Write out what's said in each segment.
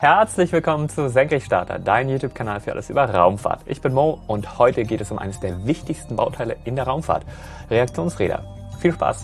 Herzlich willkommen zu Senkrechtstarter, dein YouTube-Kanal für alles über Raumfahrt. Ich bin Mo und heute geht es um eines der wichtigsten Bauteile in der Raumfahrt, Reaktionsräder. Viel Spaß!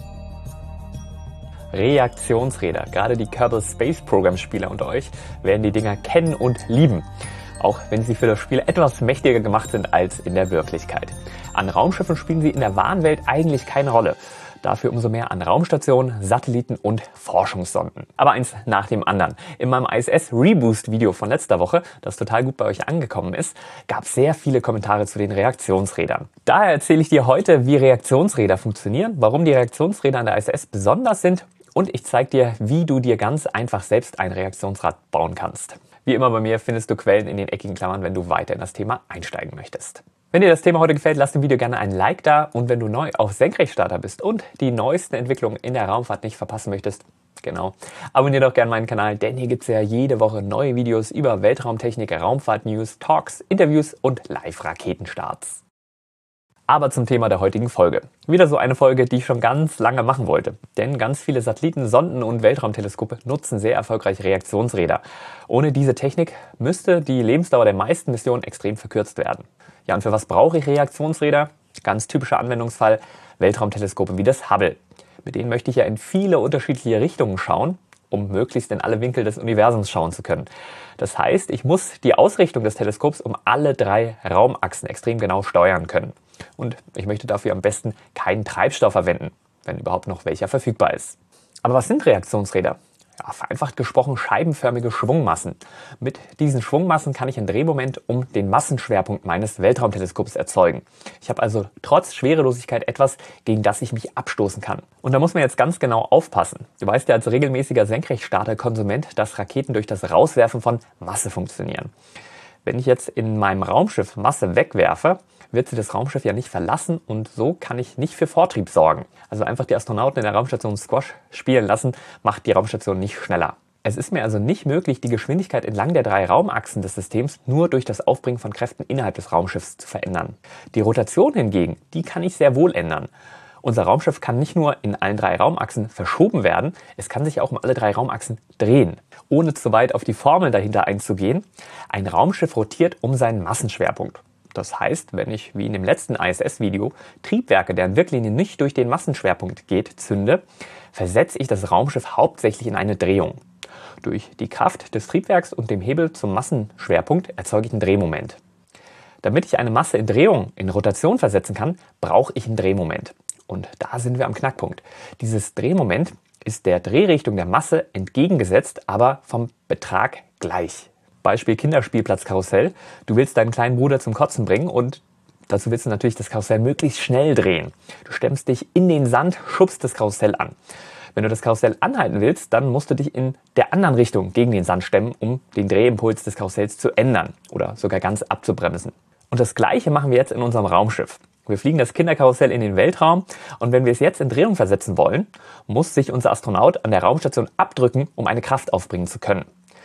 Reaktionsräder, gerade die Kerbal Space Program Spieler unter euch werden die Dinger kennen und lieben, auch wenn sie für das Spiel etwas mächtiger gemacht sind als in der Wirklichkeit. An Raumschiffen spielen sie in der wahren Welt eigentlich keine Rolle. Dafür umso mehr an Raumstationen, Satelliten und Forschungssonden. Aber eins nach dem anderen. In meinem ISS Reboost Video von letzter Woche, das total gut bei euch angekommen ist, gab es sehr viele Kommentare zu den Reaktionsrädern. Daher erzähle ich dir heute, wie Reaktionsräder funktionieren, warum die Reaktionsräder an der ISS besonders sind und ich zeige dir, wie du dir ganz einfach selbst ein Reaktionsrad bauen kannst. Wie immer bei mir findest du Quellen in den eckigen Klammern, wenn du weiter in das Thema einsteigen möchtest. Wenn dir das Thema heute gefällt, lass dem Video gerne ein Like da und wenn du neu auf Senkrechtstarter bist und die neuesten Entwicklungen in der Raumfahrt nicht verpassen möchtest, abonniere doch gerne meinen Kanal, denn hier gibt es ja jede Woche neue Videos über Weltraumtechnik, Raumfahrt-News, Talks, Interviews und Live-Raketenstarts. Aber zum Thema der heutigen Folge. Wieder so eine Folge, die ich schon ganz lange machen wollte. Denn ganz viele Satelliten, Sonden und Weltraumteleskope nutzen sehr erfolgreich Reaktionsräder. Ohne diese Technik müsste die Lebensdauer der meisten Missionen extrem verkürzt werden. Ja, und für was brauche ich Reaktionsräder? Ganz typischer Anwendungsfall, Weltraumteleskope wie das Hubble. Mit denen möchte ich ja in viele unterschiedliche Richtungen schauen, um möglichst in alle Winkel des Universums schauen zu können. Das heißt, ich muss die Ausrichtung des Teleskops um alle 3 Raumachsen extrem genau steuern können. Und ich möchte dafür am besten keinen Treibstoff verwenden, wenn überhaupt noch welcher verfügbar ist. Aber was sind Reaktionsräder? Ja, vereinfacht gesprochen scheibenförmige Schwungmassen. Mit diesen Schwungmassen kann ich ein Drehmoment um den Massenschwerpunkt meines Weltraumteleskops erzeugen. Ich habe also trotz Schwerelosigkeit etwas, gegen das ich mich abstoßen kann. Und da muss man jetzt ganz genau aufpassen. Du weißt ja als regelmäßiger Senkrechtstarter-Konsument, dass Raketen durch das Rauswerfen von Masse funktionieren. Wenn ich jetzt in meinem Raumschiff Masse wegwerfe, wird sie das Raumschiff ja nicht verlassen und so kann ich nicht für Vortrieb sorgen. Also einfach die Astronauten in der Raumstation Squash spielen lassen, macht die Raumstation nicht schneller. Es ist mir also nicht möglich, die Geschwindigkeit entlang der 3 Raumachsen des Systems nur durch das Aufbringen von Kräften innerhalb des Raumschiffs zu verändern. Die Rotation hingegen, die kann ich sehr wohl ändern. Unser Raumschiff kann nicht nur in allen 3 Raumachsen verschoben werden, es kann sich auch um alle 3 Raumachsen drehen. Ohne zu weit auf die Formel dahinter einzugehen, ein Raumschiff rotiert um seinen Massenschwerpunkt. Das heißt, wenn ich, wie in dem letzten ISS-Video, Triebwerke, deren Wirklinie nicht durch den Massenschwerpunkt geht, zünde, versetze ich das Raumschiff hauptsächlich in eine Drehung. Durch die Kraft des Triebwerks und dem Hebel zum Massenschwerpunkt erzeuge ich ein Drehmoment. Damit ich eine Masse in Drehung, in Rotation versetzen kann, brauche ich ein Drehmoment. Und da sind wir am Knackpunkt. Dieses Drehmoment ist der Drehrichtung der Masse entgegengesetzt, aber vom Betrag gleich. Beispiel Kinderspielplatzkarussell. Du willst deinen kleinen Bruder zum Kotzen bringen und dazu willst du natürlich das Karussell möglichst schnell drehen. Du stemmst dich in den Sand, schubst das Karussell an. Wenn du das Karussell anhalten willst, dann musst du dich in der anderen Richtung gegen den Sand stemmen, um den Drehimpuls des Karussells zu ändern oder sogar ganz abzubremsen. Und das Gleiche machen wir jetzt in unserem Raumschiff. Wir fliegen das Kinderkarussell in den Weltraum und wenn wir es jetzt in Drehung versetzen wollen, muss sich unser Astronaut an der Raumstation abdrücken, um eine Kraft aufbringen zu können.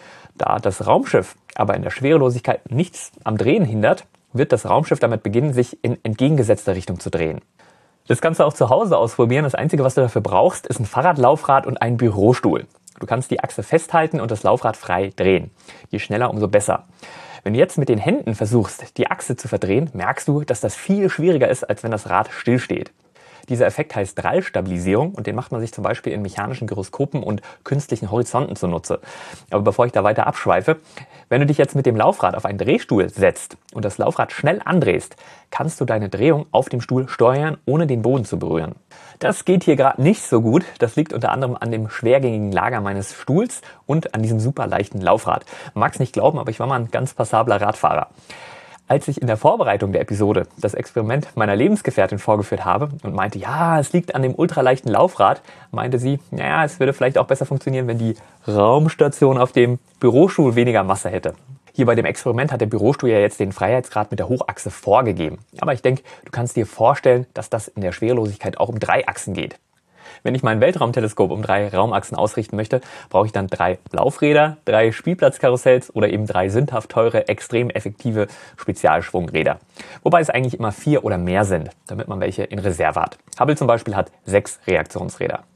Da das Raumschiff aber in der Schwerelosigkeit nichts am Drehen hindert, wird das Raumschiff damit beginnen, sich in entgegengesetzter Richtung zu drehen. Das kannst du auch zu Hause ausprobieren. Das Einzige, was du dafür brauchst, ist ein Fahrradlaufrad und ein Bürostuhl. Du kannst die Achse festhalten und das Laufrad frei drehen. Je schneller, umso besser. Wenn du jetzt mit den Händen versuchst, die Achse zu verdrehen, merkst du, dass das viel schwieriger ist, als wenn das Rad stillsteht. Dieser Effekt heißt Drallstabilisierung und den macht man sich zum Beispiel in mechanischen Gyroskopen und künstlichen Horizonten zunutze. Aber bevor ich da weiter abschweife, wenn du dich jetzt mit dem Laufrad auf einen Drehstuhl setzt und das Laufrad schnell andrehst, kannst du deine Drehung auf dem Stuhl steuern, ohne den Boden zu berühren. Das geht hier gerade nicht so gut. Das liegt unter anderem an dem schwergängigen Lager meines Stuhls und an diesem super leichten Laufrad. Man mag es nicht glauben, aber ich war mal ein ganz passabler Radfahrer. Als ich in der Vorbereitung der Episode das Experiment meiner Lebensgefährtin vorgeführt habe und meinte, ja, es liegt an dem ultraleichten Laufrad, meinte sie, naja, es würde vielleicht auch besser funktionieren, wenn die Raumstation auf dem Bürostuhl weniger Masse hätte. Hier bei dem Experiment hat der Bürostuhl ja jetzt den Freiheitsgrad mit der Hochachse vorgegeben. Aber ich denke, du kannst dir vorstellen, dass das in der Schwerelosigkeit auch um 3 Achsen geht. Wenn ich mein Weltraumteleskop um 3 Raumachsen ausrichten möchte, brauche ich dann 3 Laufräder, 3 Spielplatzkarussells oder eben 3 sündhaft teure, extrem effektive Spezialschwungräder. Wobei es eigentlich immer 4 oder mehr sind, damit man welche in Reserve hat. Hubble zum Beispiel hat 6 Reaktionsräder.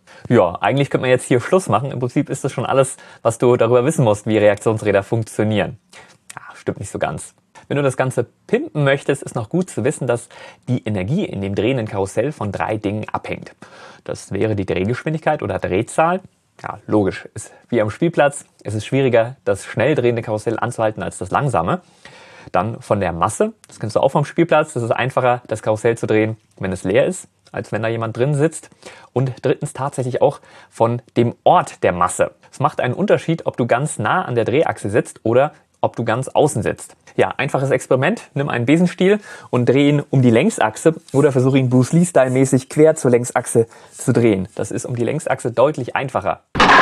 Ja, eigentlich könnte man jetzt hier Schluss machen. Im Prinzip ist das schon alles, was du darüber wissen musst, wie Reaktionsräder funktionieren. Ja, stimmt nicht so ganz. Wenn du das Ganze pimpen möchtest, ist noch gut zu wissen, dass die Energie in dem drehenden Karussell von 3 Dingen abhängt. Das wäre die Drehgeschwindigkeit oder Drehzahl. Ja, logisch. Ist wie am Spielplatz. Es ist schwieriger, das schnell drehende Karussell anzuhalten als das langsame. Dann von der Masse. Das kennst du auch vom Spielplatz. Das ist einfacher, das Karussell zu drehen, wenn es leer ist, als wenn da jemand drin sitzt. Und drittens tatsächlich auch von dem Ort der Masse. Es macht einen Unterschied, ob du ganz nah an der Drehachse sitzt oder ob du ganz außen sitzt. Ja, einfaches Experiment. Nimm einen Besenstiel und dreh ihn um die Längsachse oder versuche ihn Bruce Lee-Style-mäßig quer zur Längsachse zu drehen. Das ist um die Längsachse deutlich einfacher.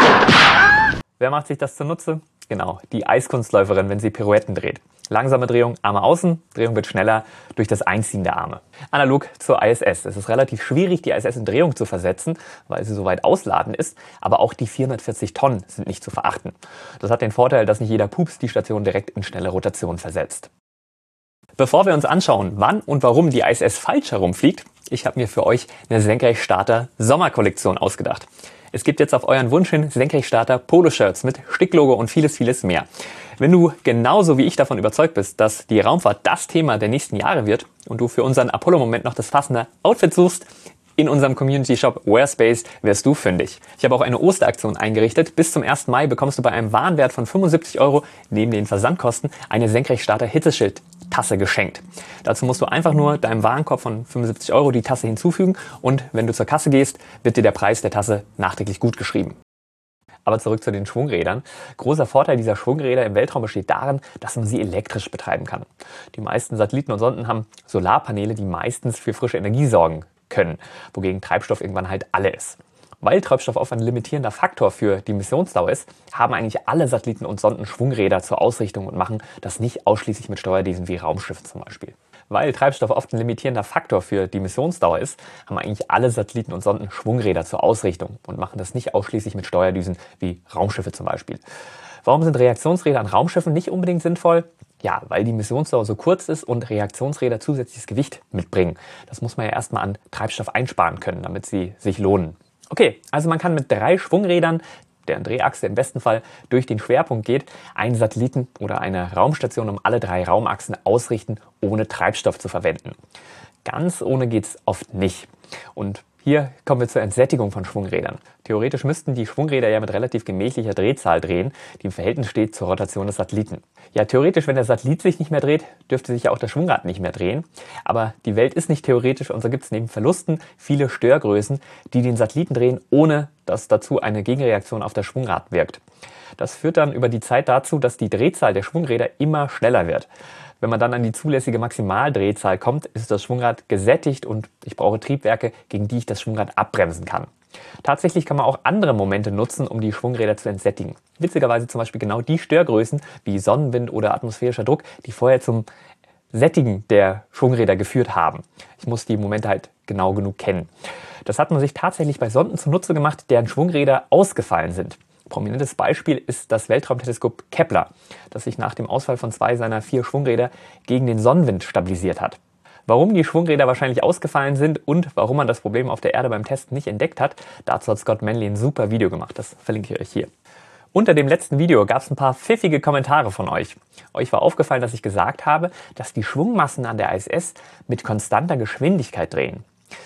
Wer macht sich das zunutze? Genau, die Eiskunstläuferin, wenn sie Pirouetten dreht. Langsame Drehung, Arme außen, Drehung wird schneller durch das Einziehen der Arme. Analog zur ISS. Es ist relativ schwierig, die ISS in Drehung zu versetzen, weil sie so weit ausladen ist, aber auch die 440 Tonnen sind nicht zu verachten. Das hat den Vorteil, dass nicht jeder Pups die Station direkt in schnelle Rotation versetzt. Bevor wir uns anschauen, wann und warum die ISS falsch herumfliegt, ich habe mir für euch eine Senkrechtstarter Sommerkollektion ausgedacht. Es gibt jetzt auf euren Wunsch hin Senkrechtstarter Poloshirts mit Sticklogo und vieles, vieles mehr. Wenn du genauso wie ich davon überzeugt bist, dass die Raumfahrt das Thema der nächsten Jahre wird und du für unseren Apollo-Moment noch das passende Outfit suchst, in unserem Community-Shop Wearspace wirst du fündig. Ich habe auch eine Osteraktion eingerichtet. Bis zum 1. Mai bekommst du bei einem Warenwert von 75 € neben den Versandkosten eine Senkrechtstarter Hitzeschild-Tasse geschenkt. Dazu musst du einfach nur deinem Warenkorb von 75 € die Tasse hinzufügen und wenn du zur Kasse gehst, wird dir der Preis der Tasse nachträglich gut geschrieben. Aber zurück zu den Schwungrädern. Großer Vorteil dieser Schwungräder im Weltraum besteht darin, dass man sie elektrisch betreiben kann. Die meisten Satelliten und Sonden haben Solarpaneele, die meistens für frische Energie sorgen können, wogegen Treibstoff irgendwann halt alle ist. Weil Treibstoff oft ein limitierender Faktor für die Missionsdauer ist, haben eigentlich alle Satelliten und Sonden Schwungräder zur Ausrichtung und machen das nicht ausschließlich mit Steuerdiensten wie Raumschiffe zum Beispiel. Weil Treibstoff oft ein limitierender Faktor für die Missionsdauer ist, haben eigentlich alle Satelliten und Sonden Schwungräder zur Ausrichtung und machen das nicht ausschließlich mit Steuerdüsen wie Raumschiffe zum Beispiel. Warum sind Reaktionsräder an Raumschiffen nicht unbedingt sinnvoll? Ja, weil die Missionsdauer so kurz ist und Reaktionsräder zusätzliches Gewicht mitbringen. Das muss man ja erstmal an Treibstoff einsparen können, damit sie sich lohnen. Okay, also man kann mit 3 Schwungrädern, deren Drehachse im besten Fall durch den Schwerpunkt geht, einen Satelliten oder eine Raumstation um alle 3 Raumachsen ausrichten, ohne Treibstoff zu verwenden. Ganz ohne geht's oft nicht. Und hier kommen wir zur Entsättigung von Schwungrädern. Theoretisch müssten die Schwungräder ja mit relativ gemächlicher Drehzahl drehen, die im Verhältnis steht zur Rotation des Satelliten. Ja, theoretisch, wenn der Satellit sich nicht mehr dreht, dürfte sich ja auch das Schwungrad nicht mehr drehen. Aber die Welt ist nicht theoretisch und so gibt es neben Verlusten viele Störgrößen, die den Satelliten drehen, ohne dass dazu eine Gegenreaktion auf das Schwungrad wirkt. Das führt dann über die Zeit dazu, dass die Drehzahl der Schwungräder immer schneller wird. Wenn man dann an die zulässige Maximaldrehzahl kommt, ist das Schwungrad gesättigt und ich brauche Triebwerke, gegen die ich das Schwungrad abbremsen kann. Tatsächlich kann man auch andere Momente nutzen, um die Schwungräder zu entsättigen. Witzigerweise zum Beispiel genau die Störgrößen wie Sonnenwind oder atmosphärischer Druck, die vorher zum Sättigen der Schwungräder geführt haben. Ich muss die Momente halt genau genug kennen. Das hat man sich tatsächlich bei Sonden zunutze gemacht, deren Schwungräder ausgefallen sind. Prominentes Beispiel ist das Weltraumteleskop Kepler, das sich nach dem Ausfall von 2 seiner 4 Schwungräder gegen den Sonnenwind stabilisiert hat. Warum die Schwungräder wahrscheinlich ausgefallen sind und warum man das Problem auf der Erde beim Testen nicht entdeckt hat, dazu hat Scott Manley ein super Video gemacht. Das verlinke ich euch hier. Unter dem letzten Video gab es ein paar pfiffige Kommentare von euch. Euch war aufgefallen, dass ich gesagt habe, dass die Schwungmassen an der ISS mit konstanter Geschwindigkeit drehen.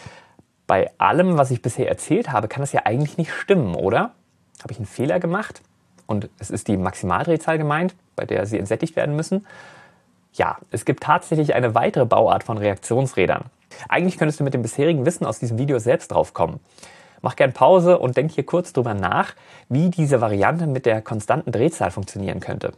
Bei allem, was ich bisher erzählt habe, kann das ja eigentlich nicht stimmen, oder? Habe ich einen Fehler gemacht? Und es ist die Maximaldrehzahl gemeint, bei der sie entsättigt werden müssen? Ja, es gibt tatsächlich eine weitere Bauart von Reaktionsrädern. Eigentlich könntest du mit dem bisherigen Wissen aus diesem Video selbst drauf kommen. Mach gern Pause und denk hier kurz drüber nach, wie diese Variante mit der konstanten Drehzahl funktionieren könnte.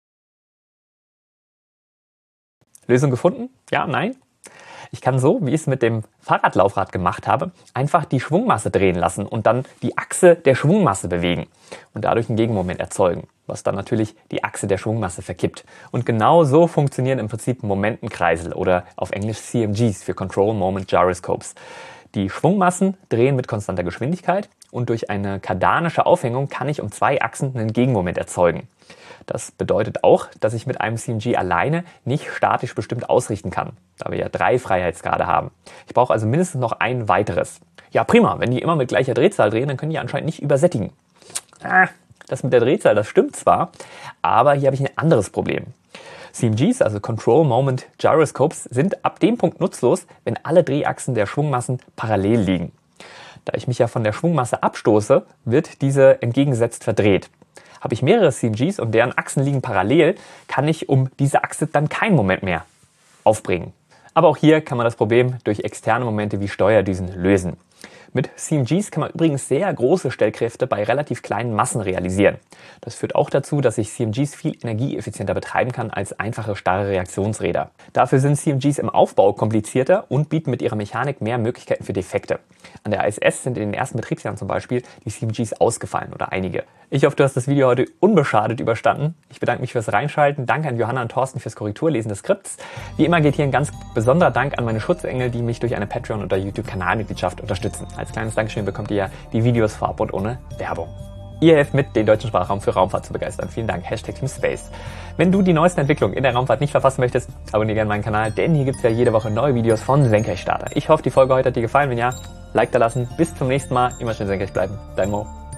Lösung gefunden? Ja, nein? Ich kann so, wie ich es mit dem Fahrradlaufrad gemacht habe, einfach die Schwungmasse drehen lassen und dann die Achse der Schwungmasse bewegen und dadurch einen Gegenmoment erzeugen, was dann natürlich die Achse der Schwungmasse verkippt. Und genau so funktionieren im Prinzip Momentenkreisel oder auf Englisch CMGs für Control Moment Gyroscopes. Die Schwungmassen drehen mit konstanter Geschwindigkeit und durch eine kardanische Aufhängung kann ich um 2 Achsen einen Gegenmoment erzeugen. Das bedeutet auch, dass ich mit einem CMG alleine nicht statisch bestimmt ausrichten kann, da wir ja 3 Freiheitsgrade haben. Ich brauche also mindestens noch ein weiteres. Ja, prima, wenn die immer mit gleicher Drehzahl drehen, dann können die anscheinend nicht übersättigen. Das mit der Drehzahl, das stimmt zwar, aber hier habe ich ein anderes Problem. CMGs, also Control Moment Gyroscopes, sind ab dem Punkt nutzlos, wenn alle Drehachsen der Schwungmassen parallel liegen. Da ich mich ja von der Schwungmasse abstoße, wird diese entgegengesetzt verdreht. Habe ich mehrere CMGs und deren Achsen liegen parallel, kann ich um diese Achse dann keinen Moment mehr aufbringen. Aber auch hier kann man das Problem durch externe Momente wie Steuerdüsen lösen. Mit CMGs kann man übrigens sehr große Stellkräfte bei relativ kleinen Massen realisieren. Das führt auch dazu, dass ich CMGs viel energieeffizienter betreiben kann als einfache starre Reaktionsräder. Dafür sind CMGs im Aufbau komplizierter und bieten mit ihrer Mechanik mehr Möglichkeiten für Defekte. An der ISS sind in den ersten Betriebsjahren zum Beispiel die CMGs ausgefallen oder einige. Ich hoffe, du hast das Video heute unbeschadet überstanden. Ich bedanke mich fürs Reinschalten. Danke an Johanna und Thorsten fürs Korrekturlesen des Skripts. Wie immer geht hier ein ganz besonderer Dank an meine Schutzengel, die mich durch eine Patreon- oder YouTube-Kanalmitgliedschaft unterstützen. Als kleines Dankeschön bekommt ihr ja die Videos vorab und ohne Werbung. Ihr helft mit, den deutschen Sprachraum für Raumfahrt zu begeistern. Vielen Dank. #TeamSpace. Wenn du die neuesten Entwicklungen in der Raumfahrt nicht verpassen möchtest, abonniere gerne meinen Kanal, denn hier gibt es ja jede Woche neue Videos von Senkrechtstarter. Ich hoffe, die Folge heute hat dir gefallen. Wenn ja, Like da lassen. Bis zum nächsten Mal. Immer schön senkrecht bleiben. Dein Mo.